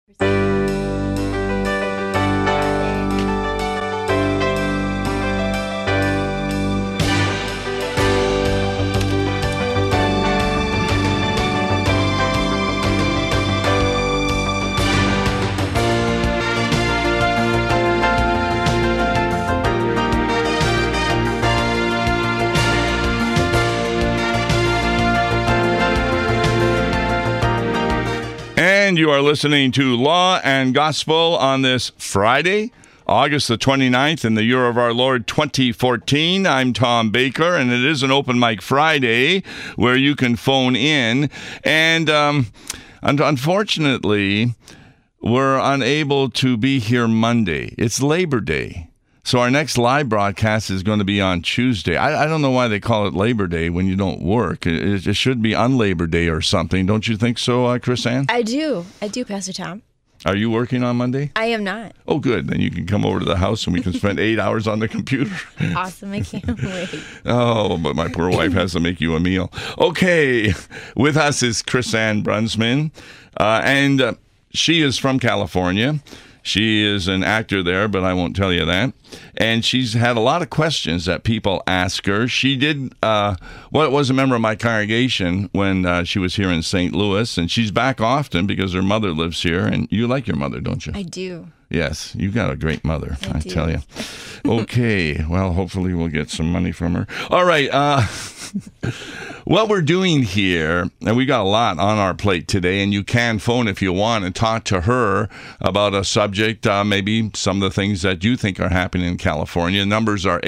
And you are listening to Law and Gospel on this Friday, August the 29th, in the year of our Lord 2014. I'm Tom Baker, and it is an open mic Friday where you can phone in. And unfortunately, we're unable to be here Monday. It's Labor Day. So our next live broadcast is going to be on Tuesday. I don't know why they call it Labor Day when you don't work. It should be on Labor Day or something. Don't you think so, Chris Ann? I do, Pastor Tom. Are you working on Monday? I am not. Oh, good. Then you can come over to the house and we can spend 8 hours on the computer. Awesome. I can't wait. Oh, but my poor wife has to make you a meal. Okay. With us is Chris Ann Brunsman, and she is from California. She is an actor there, but I won't tell you that. And she's had a lot of questions that people ask her. She did, was a member of my congregation when she was here in St. Louis, and she's back often because her mother lives here. And you like your mother, don't you? I do. Yes, you got a great mother, I do. tell you. Okay, well, hopefully we'll get some money from her. All right, what we're doing here, and we got a lot on our plate today, and you can phone if you want and talk to her about a subject, maybe some of the things that you think are happening in California. Numbers are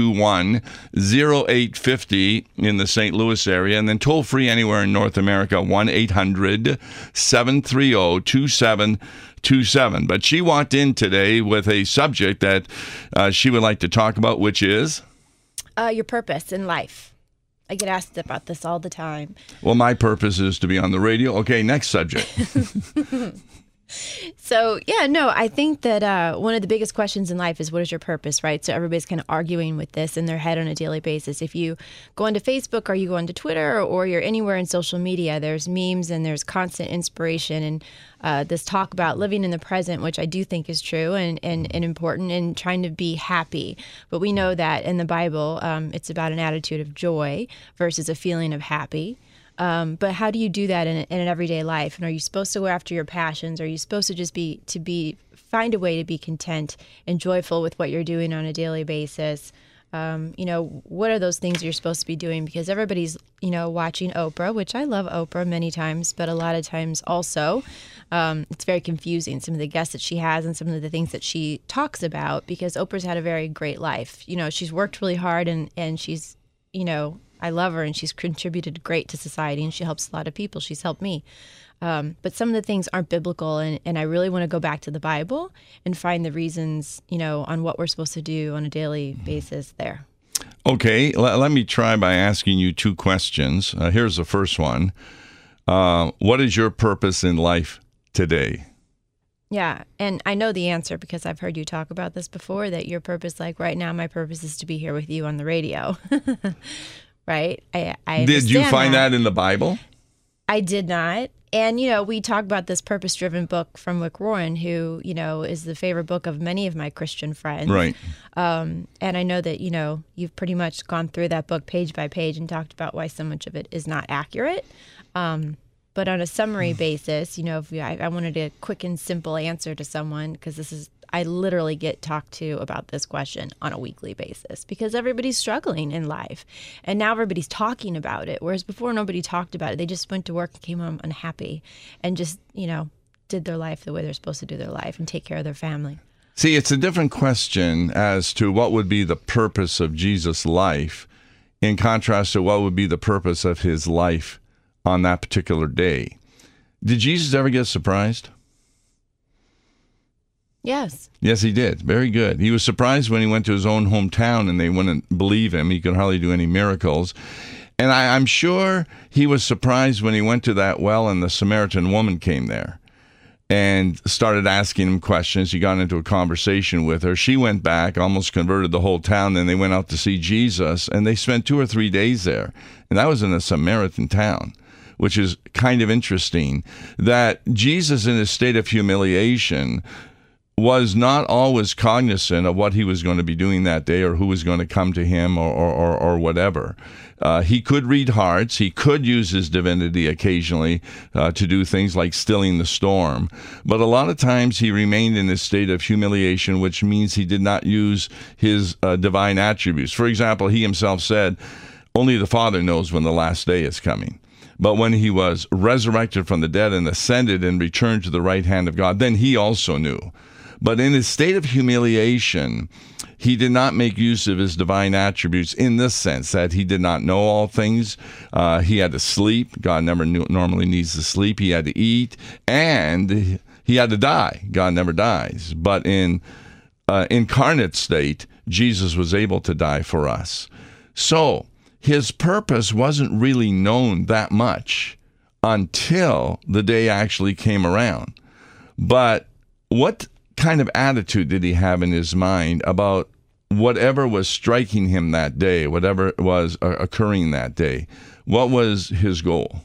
821-0850 in the St. Louis area, and then toll free anywhere in North America, 1-800-730-2727. But she walked in today with a subject that she would like to talk about, which is? Your purpose in life. I get asked about this all the time. Well, my purpose is to be on the radio. Okay, next subject. So, I think that one of the biggest questions in life is, what is your purpose, right? So everybody's kind of arguing with this in their head on a daily basis. If you go onto Facebook or you go onto Twitter or you're anywhere in social media, there's memes and there's constant inspiration and this talk about living in the present, which I do think is true and important, and trying to be happy. But we know that in the Bible, it's about an attitude of joy versus a feeling of happy. But how do you do that in an everyday life? And are you supposed to go after your passions? Are you supposed to just find a way to be content and joyful with what you're doing on a daily basis? What are those things you're supposed to be doing? Because everybody's, watching Oprah, which I love Oprah many times, but a lot of times also, it's very confusing, some of the guests that she has and some of the things that she talks about, because Oprah's had a very great life. She's worked really hard and she's, I love her and she's contributed great to society and she helps a lot of people. She's helped me. But some of the things aren't biblical, and I really want to go back to the Bible and find the reasons, on what we're supposed to do on a daily basis there. Okay, let me try by asking you two questions. Here's the first one. What is your purpose in life today? Yeah, and I know the answer because I've heard you talk about this before, that your purpose, like right now, my purpose is to be here with you on the radio. Right? I Did you find that in the Bible? I did not. And, we talk about this purpose-driven book from Rick Warren, who, is the favorite book of many of my Christian friends. Right. And I know that, you've pretty much gone through that book page by page and talked about why so much of it is not accurate. But on a summary basis, if I wanted a quick and simple answer to someone, because I literally get talked to about this question on a weekly basis because everybody's struggling in life. And now everybody's talking about it. Whereas before, nobody talked about it. They just went to work and came home unhappy and just, did their life the way they're supposed to do their life and take care of their family. See, it's a different question as to what would be the purpose of Jesus' life in contrast to what would be the purpose of his life on that particular day. Did Jesus ever get surprised? Yes. Yes, he did. Very good. He was surprised when he went to his own hometown and they wouldn't believe him. He could hardly do any miracles. And I'm sure he was surprised when he went to that well and the Samaritan woman came there and started asking him questions. He got into a conversation with her. She went back, almost converted the whole town. Then they went out to see Jesus, and they spent 2 or 3 days there. And that was in a Samaritan town. which is kind of interesting, that Jesus in his state of humiliation was not always cognizant of what he was going to be doing that day or who was going to come to him or whatever. He could read hearts. He could use his divinity occasionally to do things like stilling the storm. But a lot of times he remained in a state of humiliation, which means he did not use his divine attributes. For example, he himself said, only the Father knows when the last day is coming. But when he was resurrected from the dead and ascended and returned to the right hand of God, then he also knew. But in his state of humiliation, he did not make use of his divine attributes in this sense that he did not know all things. He had to sleep. God never normally needs to sleep. He had to eat, and he had to die. God never dies. But in incarnate state, Jesus was able to die for us. So his purpose wasn't really known that much until the day actually came around. But what kind of attitude did he have in his mind about whatever was striking him that day, whatever was occurring that day? What was his goal?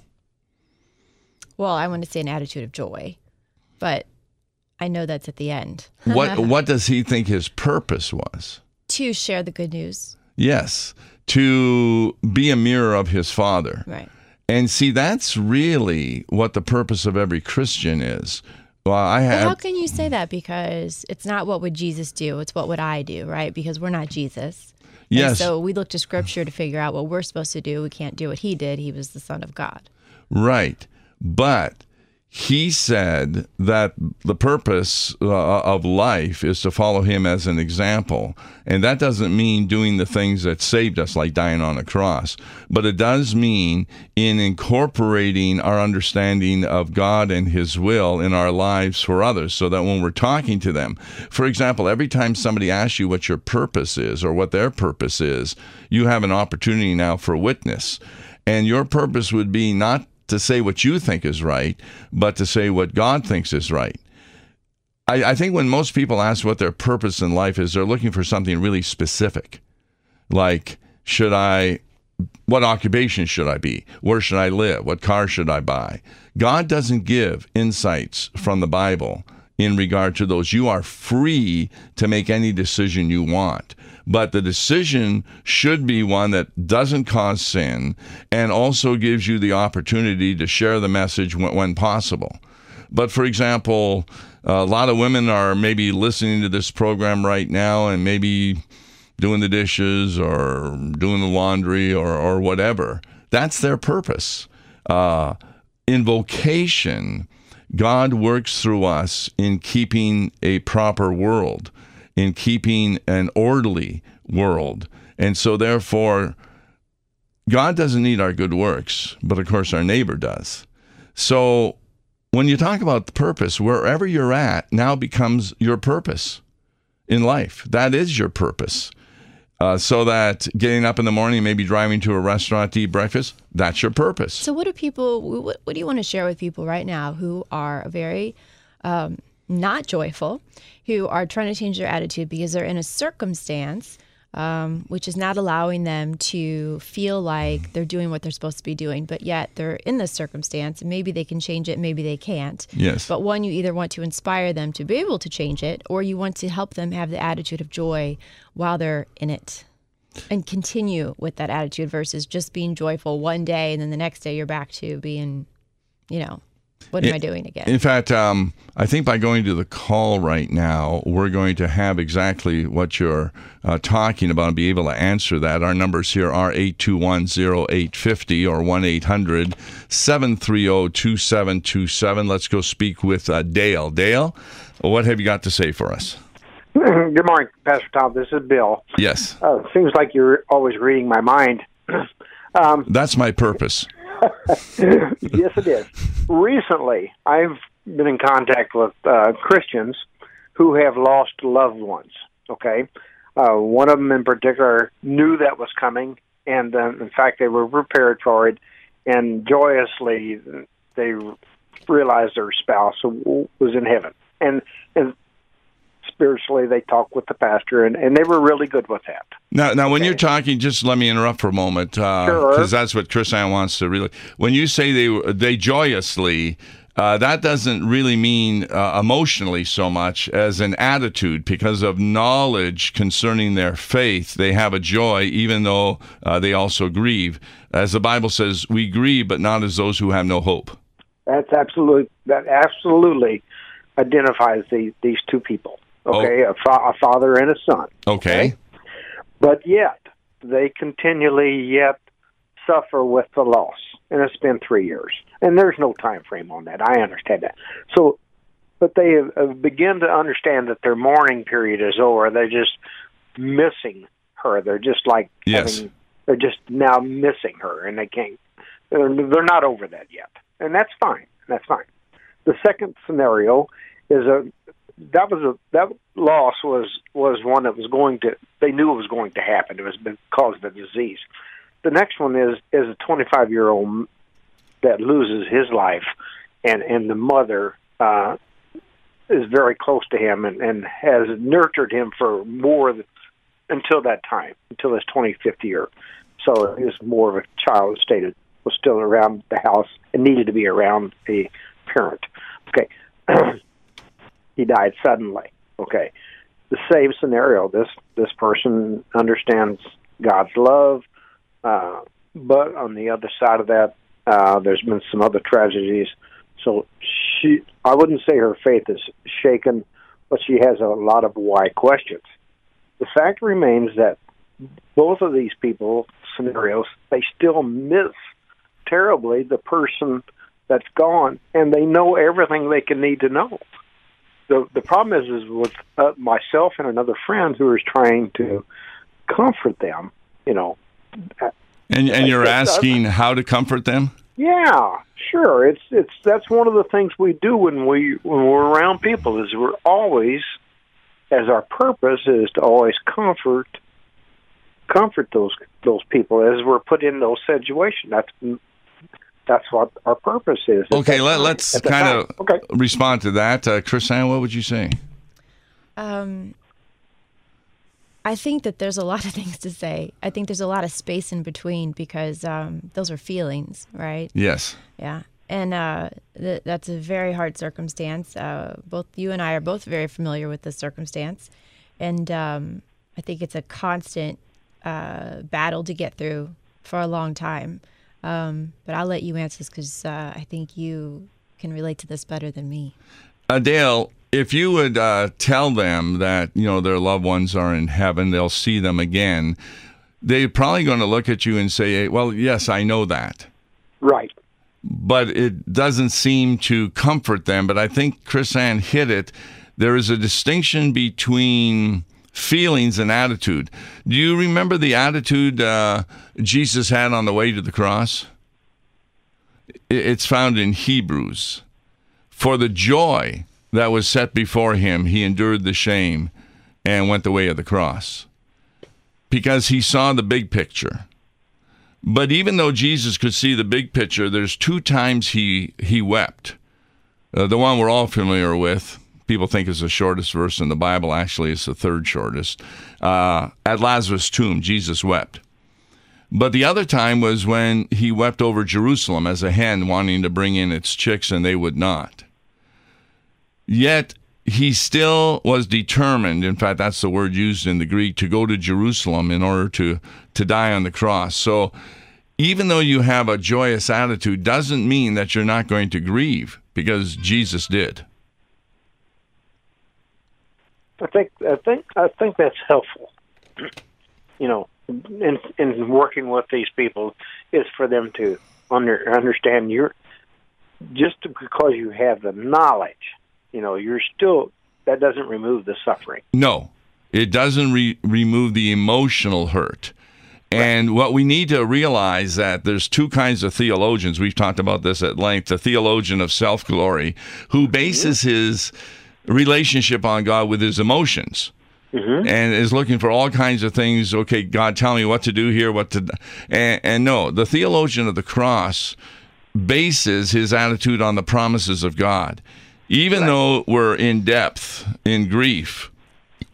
Well, I want to say an attitude of joy, but I know that's at the end. What does he think his purpose was? To share the good news. Yes, to be a mirror of his Father. Right. And see, that's really what the purpose of every Christian is. Well, how can you say that? Because it's not what would Jesus do, it's what would I do, right? Because we're not Jesus. Yes. And so we look to Scripture to figure out what we're supposed to do. We can't do what he did. He was the Son of God. Right. But he said that the purpose of life is to follow him as an example. And that doesn't mean doing the things that saved us, like dying on a cross. But it does mean in incorporating our understanding of God and his will in our lives for others, so that when we're talking to them, for example, every time somebody asks you what your purpose is or what their purpose is, you have an opportunity now for witness. And your purpose would be not to say what you think is right, but to say what God thinks is right. I think when most people ask what their purpose in life is, they're looking for something really specific. Like, what occupation should I be? Where should I live? What car should I buy? God doesn't give insights from the Bible in regard to those. You are free to make any decision you want. But the decision should be one that doesn't cause sin and also gives you the opportunity to share the message when possible. But for example, a lot of women are maybe listening to this program right now and maybe doing the dishes or doing the laundry or whatever. That's their purpose. In vocation, God works through us in keeping a proper world, in keeping an orderly world. And so therefore, God doesn't need our good works, but of course our neighbor does. So when you talk about the purpose, wherever you're at now becomes your purpose in life. That is your purpose. So that getting up in the morning, maybe driving to a restaurant to eat breakfast, that's your purpose. So what do you want to share with people right now who are very not joyful, who are trying to change their attitude because they're in a circumstance which is not allowing them to feel like they're doing what they're supposed to be doing, but yet they're in this circumstance, and maybe they can change it, maybe they can't. Yes. But one, you either want to inspire them to be able to change it, or you want to help them have the attitude of joy while they're in it and continue with that attitude versus just being joyful one day and then the next day you're back to being, what am I doing again? In fact, I think by going to the call right now, we're going to have exactly what you're talking about and be able to answer that. Our numbers here are 821-0850 or 1-800-730-2727. Let's go speak with Dale. Dale, what have you got to say for us? Good morning, Pastor Tom. This is Bill. Yes. Seems like you're always reading my mind. That's my purpose. Yes, it is. Recently, I've been in contact with Christians who have lost loved ones, okay? One of them in particular knew that was coming, and in fact, they were prepared for it, and joyously, they realized their spouse was in heaven. And spiritually. They talk with the pastor, and they were really good with that. Now, when you're talking, just let me interrupt for a moment, because that's what Chris Ann wants to really. When you say they joyously, that doesn't really mean emotionally so much as an attitude, because of knowledge concerning their faith. They have a joy, even though they also grieve. As the Bible says, we grieve, but not as those who have no hope. That absolutely identifies these two people. Okay, a father and a son. Okay. But yet, they continually yet suffer with the loss. And it's been 3 years. And there's no time frame on that. I understand that. So, but they have begun to understand that their mourning period is over. They're just missing her. They're just like they're just now missing her, and they can't. They're not over that yet, and that's fine. That's fine. The second scenario is that loss was one that was going to. They knew it was going to happen. It was because of the disease. The next one is a 25-year-old that loses his life, and the mother is very close to him and has nurtured him for more until that time, until his 25th year. So he was more of a child, stated, was still around the house and needed to be around a parent. Okay. He died suddenly. Okay. The same scenario. This person understands God's love, but on the other side of that, there's been some other tragedies. So I wouldn't say her faith is shaken, but she has a lot of why questions. The fact remains that both of these scenarios, they still miss terribly the person that's gone, and they know everything they can need to know. The problem is with myself and another friend who is trying to comfort them, And you're asking how to comfort them? Yeah, sure. That's one of the things we do when we're around people, is we're always, as our purpose is to always comfort those people as we're put in those situations. That's what our purpose is. Okay, let's kind of respond to that. Chris Ann, what would you say? I think that there's a lot of things to say. I think there's a lot of space in between, because those are feelings, right? Yes. Yeah. And that's a very hard circumstance. Both you and I are both very familiar with this circumstance. And I think it's a constant battle to get through for a long time. But I'll let you answer this, because I think you can relate to this better than me. Dale, if you would tell them that, their loved ones are in heaven, they'll see them again, they're probably going to look at you and say, well, yes, I know that. Right. But it doesn't seem to comfort them. But I think Chris Ann hit it. There is a distinction between feelings and attitude. Do you remember the attitude Jesus had on the way to the cross? It's found in Hebrews. For the joy that was set before him, he endured the shame and went the way of the cross, because he saw the big picture. But even though Jesus could see the big picture, there's 2 times he wept. The one we're all familiar with, people think is the shortest verse in the Bible. Actually, it's the 3rd shortest. At Lazarus' tomb, Jesus wept. But the other time was when he wept over Jerusalem as a hen wanting to bring in its chicks, and they would not. Yet he still was determined, in fact, that's the word used in the Greek, to go to Jerusalem in order to die on the cross. So even though you have a joyous attitude, doesn't mean that you're not going to grieve, because Jesus did. I think that's helpful. In working with these people, is for them to understand just because you have the knowledge, you're still, that doesn't remove the suffering. No, it doesn't remove the emotional hurt. And what we need to realize that there's 2 kinds of theologians. We've talked about this at length. The theologian of self-glory, who bases his relationship on God with his emotions. And is looking for all kinds of things. Okay, God, tell me what to do here, and no, the theologian of the cross bases his attitude on the promises of God. Even though we're in depth, in grief,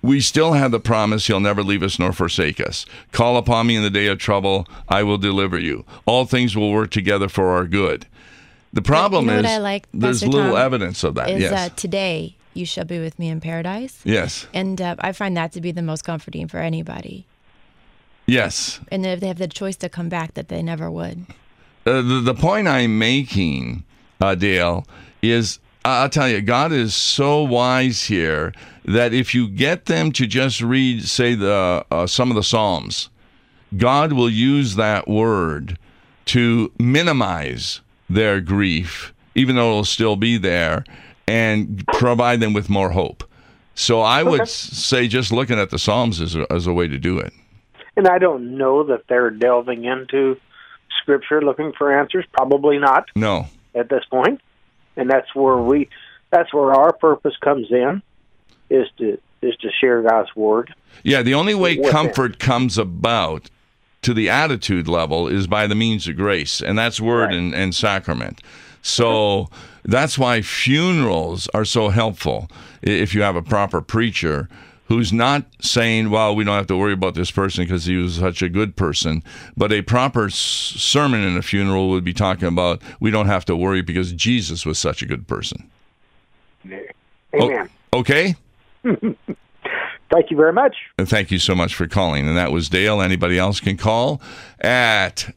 we still have the promise he'll never leave us nor forsake us. Call upon me in the day of trouble, I will deliver you. All things will work together for our good. The problem is there's Pastor little Tom, evidence of that. Yes. Today you shall be with me in paradise. Yes. And I find that to be the most comforting for anybody. Yes. And if they have the choice to come back, that they never would. The point I'm making, Dale, is I'll tell you, God is so wise here that if you get them to just read, say, some of the Psalms, God will use that word to minimize their grief, even though it'll still be there, and provide them with more hope. So I would say just looking at the Psalms is a way to do it. And I don't know that they're delving into Scripture looking for answers. Probably not. No. At this point. And that's where our purpose comes in, is to share God's word. Yeah, the only way comfort them. comes about to the attitude level is by the means of grace, and that's word and sacrament. So that's why funerals are so helpful if you have a proper preacher who's not saying, well, we don't have to worry about this person because he was such a good person. But a proper sermon in a funeral would be talking about, we don't have to worry because Jesus was such a good person. Amen. Okay? Thank you very much. And thank you so much for calling. And that was Dale. Anybody else can call at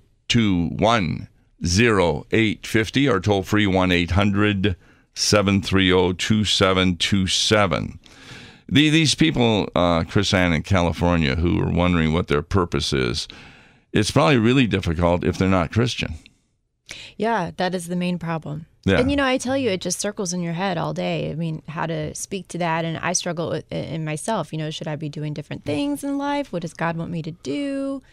821-0850 or toll free 1-800-730-2727. These people, Chris Ann in California, who are wondering what their purpose is, it's probably really difficult if they're not Christian. Yeah, that is the main problem. Yeah. And, I tell you, it just circles in your head all day. I mean, how to speak to that. And I struggle with it in myself. Should I be doing different things in life? What does God want me to do?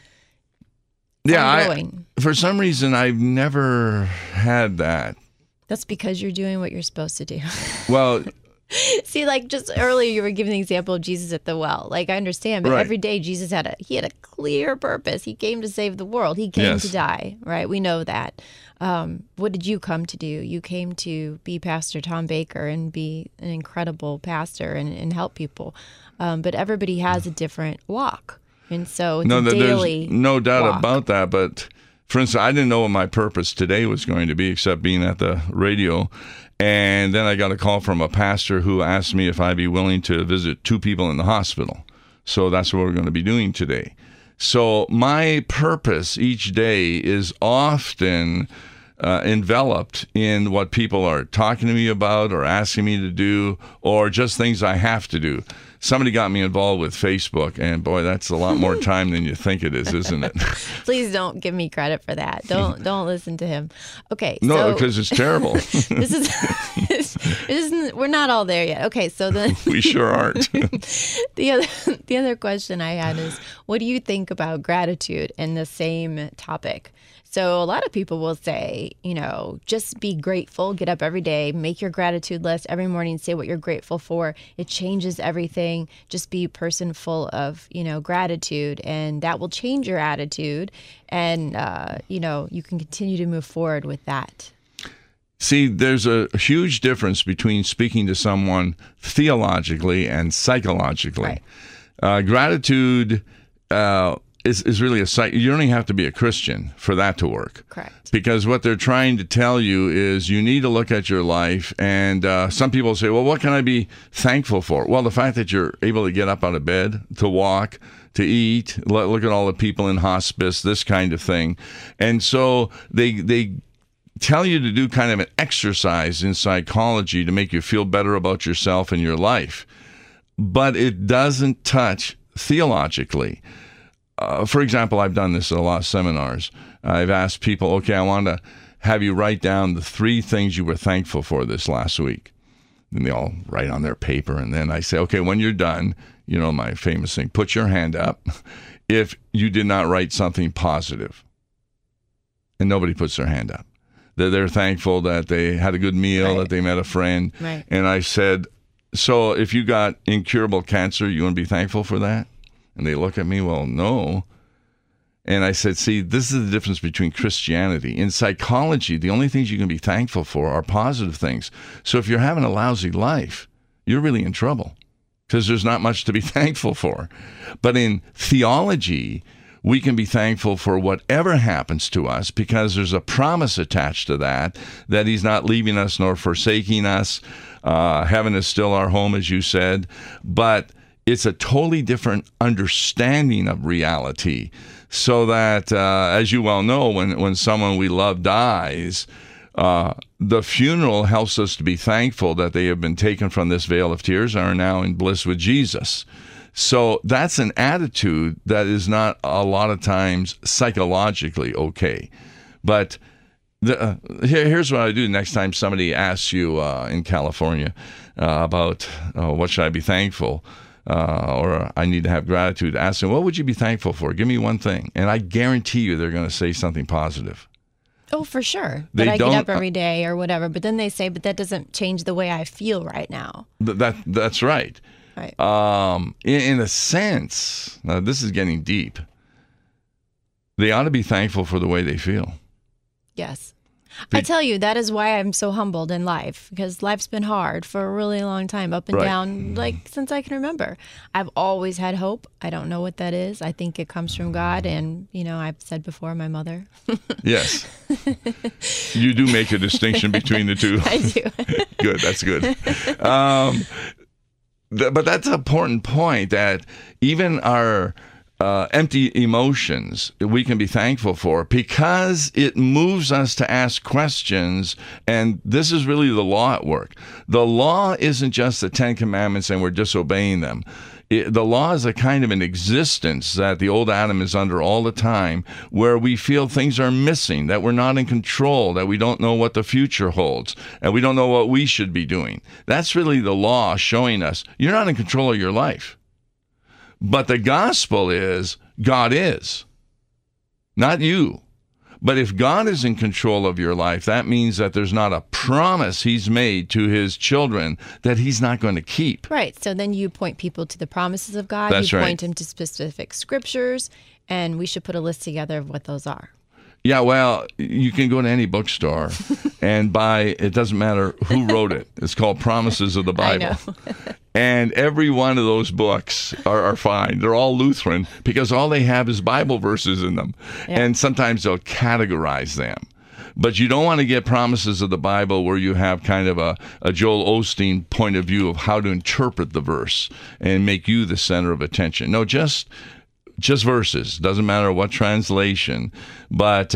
For some reason, I've never had that. That's because you're doing what you're supposed to do. Well... See, like just earlier, you were giving the example of Jesus at the well. Like, I understand, but every day Jesus had a clear purpose. He came to save the world. He came to die, right? We know that. What did you come to do? You came to be Pastor Tom Baker and be an incredible pastor and help people. But everybody has a different walk. And so it's daily there's no doubt walk. about that. But for instance, I didn't know what my purpose today was going to be except being at the radio. And then I got a call from a pastor who asked me if I'd be willing to visit 2 people in the hospital. So that's what we're going to be doing today. So my purpose each day is often enveloped in what people are talking to me about or asking me to do or just things I have to do. Somebody got me involved with Facebook, and boy, that's a lot more time than you think it is, isn't it? Please don't give me credit for that. Don't listen to him. Okay. No, because it's terrible. this is we're not all there yet. Okay, so then we sure aren't. The other question I had is, what do you think about gratitude in the same topic? So a lot of people will say, just be grateful, get up every day, make your gratitude list every morning, say what you're grateful for. It changes everything. Just be a person full of, gratitude, and that will change your attitude. And, you can continue to move forward with that. See, there's a huge difference between speaking to someone theologically and psychologically. Right. Gratitude is really you don't even have to be a Christian for that to work. Correct. Because what they're trying to tell you is you need to look at your life, and some people say, well, what can I be thankful for? Well, the fact that you're able to get up out of bed, to walk, to eat, look at all the people in hospice, this kind of thing. And so they tell you to do kind of an exercise in psychology to make you feel better about yourself and your life. But it doesn't touch theologically. For example, I've done this at a lot of seminars. I've asked people, okay, I want to have you write down the 3 things you were thankful for this last week. And they all write on their paper. And then I say, okay, when you're done, my famous thing, put your hand up if you did not write something positive. And nobody puts their hand up. They're thankful that they had a good meal, that they met a friend. Right. And I said, so if you got incurable cancer, you want to be thankful for that? And they look at me, well, no. And I said, see, this is the difference between Christianity. In psychology, the only things you can be thankful for are positive things. So if you're having a lousy life, you're really in trouble. because there's not much to be thankful for. But in theology, we can be thankful for whatever happens to us because there's a promise attached to that he's not leaving us nor forsaking us. Heaven is still our home, as you said. But it's a totally different understanding of reality. So that, as you well know, when someone we love dies, the funeral helps us to be thankful that they have been taken from this vale of tears and are now in bliss with Jesus. So that's an attitude that is not a lot of times psychologically okay. But here's what I do next time somebody asks you in California about what should I be thankful or I need to have gratitude. Ask them, what would you be thankful for? Give me one thing. And I guarantee you they're going to say something positive. Oh, for sure. That I get up every day or whatever. But then they say, but that doesn't change the way I feel right now. That's right. Right. In a sense, now this is getting deep, they ought to be thankful for the way they feel. Yes. I tell you, that is why I'm so humbled in life, because life's been hard for a really long time, up and down, like since I can remember. I've always had hope. I don't know what that is. I think it comes from God, and, I've said before, my mother. Yes. You do make a distinction between the two. I do. Good, that's good. But that's an important point, that even our empty emotions we can be thankful for because it moves us to ask questions. And this is really the law at work. The law isn't just the Ten Commandments and we're disobeying them. The law is a kind of an existence that the old Adam is under all the time, where we feel things are missing, that we're not in control, that we don't know what the future holds, and we don't know what we should be doing. That's really the law showing us you're not in control of your life. But the gospel is God is, not you. But if God is in control of your life, that means that there's not a promise he's made to his children that he's not going to keep. Right. So then you point people to the promises of God. That's you right. point them to specific scriptures, and we should put a list together of what those are. Yeah, well, you can go to any bookstore and buy, it doesn't matter who wrote it. It's called Promises of the Bible. I know. And every one of those books are fine. They're all Lutheran because all they have is Bible verses in them. Yeah. And sometimes they'll categorize them. But you don't want to get Promises of the Bible where you have kind of a Joel Osteen point of view of how to interpret the verse and make you the center of attention. No, just verses. Doesn't matter what translation. But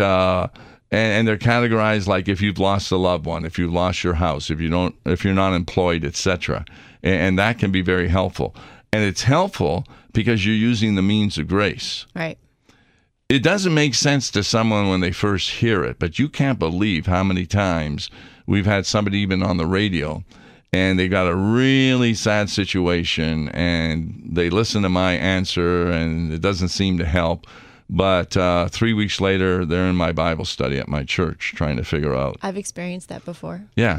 and they're categorized like if you've lost a loved one, if you've lost your house, if you're not employed, etc. And that can be very helpful. And it's helpful because you're using the means of grace. Right. It doesn't make sense to someone when they first hear it, but you can't believe how many times we've had somebody even on the radio and they got a really sad situation and they listen to my answer and it doesn't seem to help. But 3 weeks later, they're in my Bible study at my church trying to figure out. I've experienced that before. Yeah.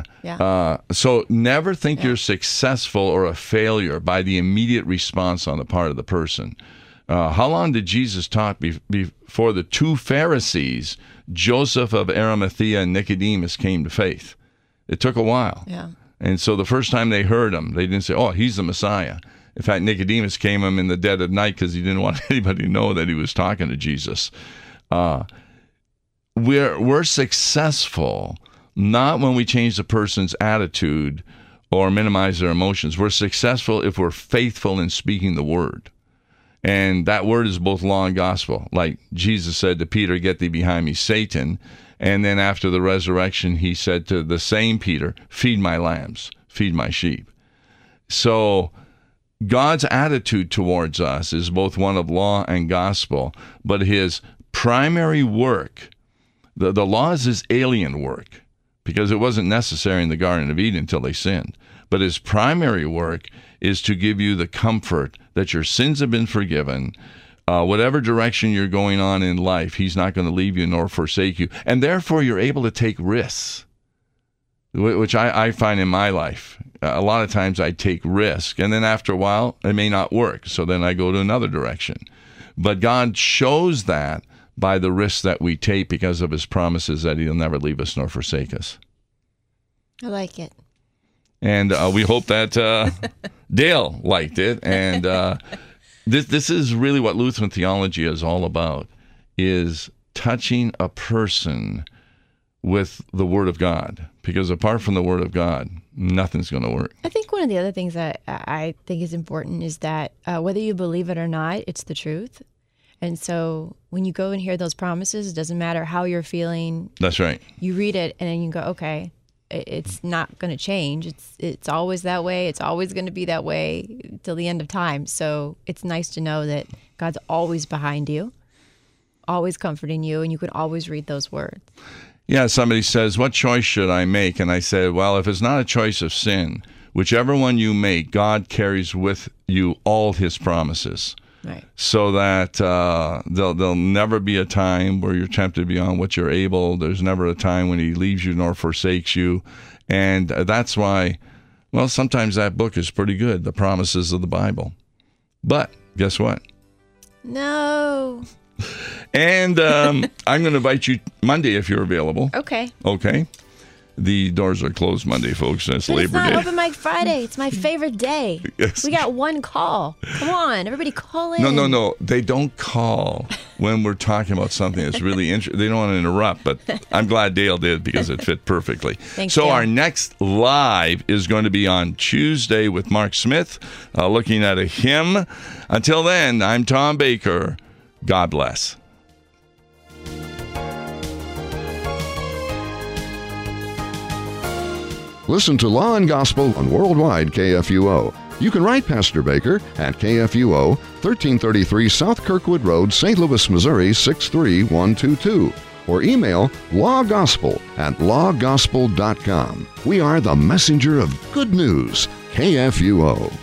So never think you're successful or a failure by the immediate response on the part of the person. How long did Jesus talk before the two Pharisees, Joseph of Arimathea and Nicodemus, came to faith? It took a while. Yeah. And so the first time they heard him, they didn't say, oh, he's the Messiah. In fact, Nicodemus came to him in the dead of night because he didn't want anybody to know that he was talking to Jesus. We're successful not when we change the person's attitude or minimize their emotions. We're successful if we're faithful in speaking the word. And that word is both law and gospel. Like Jesus said to Peter, get thee behind me, Satan. And then after the resurrection, he said to the same Peter, feed my lambs, feed my sheep. So God's attitude towards us is both one of law and gospel, but his primary work, the law is his alien work, because it wasn't necessary in the Garden of Eden until they sinned. But his primary work is to give you the comfort that your sins have been forgiven. Whatever direction you're going on in life, he's not going to leave you nor forsake you. And therefore, you're able to take risks, which I find in my life. A lot of times I take risk, and then after a while, it may not work. So then I go to another direction. But God shows that by the risks that we take because of his promises that he'll never leave us nor forsake us. I like it. And we hope that Dale liked it, and this is really what Lutheran theology is all about, is touching a person with the Word of God. Because apart from the Word of God, nothing's going to work. I think one of the other things that I think is important is that whether you believe it or not, it's the truth. And so when you go and hear those promises, it doesn't matter how you're feeling. That's right. You read it and then you go, okay, it's not going to change. It's always that way. It's always going to be that way till the end of time. So it's nice to know that God's always behind you, always comforting you, and you can always read those words. Yeah, somebody says, what choice should I make? And I said, well, if it's not a choice of sin, whichever one you make, God carries with you all his promises. Right. So that there'll never be a time where you're tempted beyond what you're able. There's never a time when he leaves you nor forsakes you. And that's why, well, sometimes that book is pretty good, The Promises of the Bible. But guess what? No. And I'm going to invite you Monday if you're available. Okay. Okay. The doors are closed Monday, folks. It's But Labor it's not Day. Open Mic Friday. It's my favorite day. Yes. We got one call. Come on, everybody call in. No. They don't call when we're talking about something that's really interesting. They don't want to interrupt, but I'm glad Dale did because it fit perfectly. Thanks, so Dale. our next live is going to be on Tuesday with Mark Smith, looking at a hymn. Until then, I'm Tom Baker. God bless. Listen to Law and Gospel on Worldwide KFUO. You can write Pastor Baker at KFUO, 1333 South Kirkwood Road, St. Louis, Missouri, 63122. Or email lawgospel@lawgospel.com. We are the messenger of good news, KFUO.